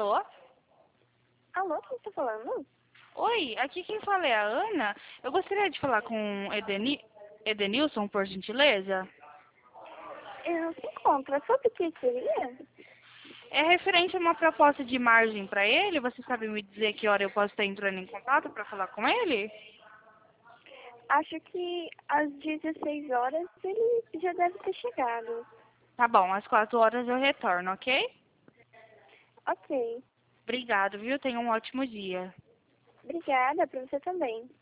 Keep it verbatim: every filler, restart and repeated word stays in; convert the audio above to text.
Alô? Alô, quem está falando? Oi, aqui quem fala é a Ana. Eu gostaria de falar com Edeni... Edenilson, por gentileza. Ele não se encontra. Sobre o que seria? É referente a uma proposta de margem para ele. Você sabe me dizer que hora eu posso estar entrando em contato para falar com ele? Acho que às dezesseis horas ele já deve ter chegado. Tá bom, às quatro horas eu retorno, ok? Ok. Obrigado, viu? Tenha um ótimo dia. Obrigada para você também.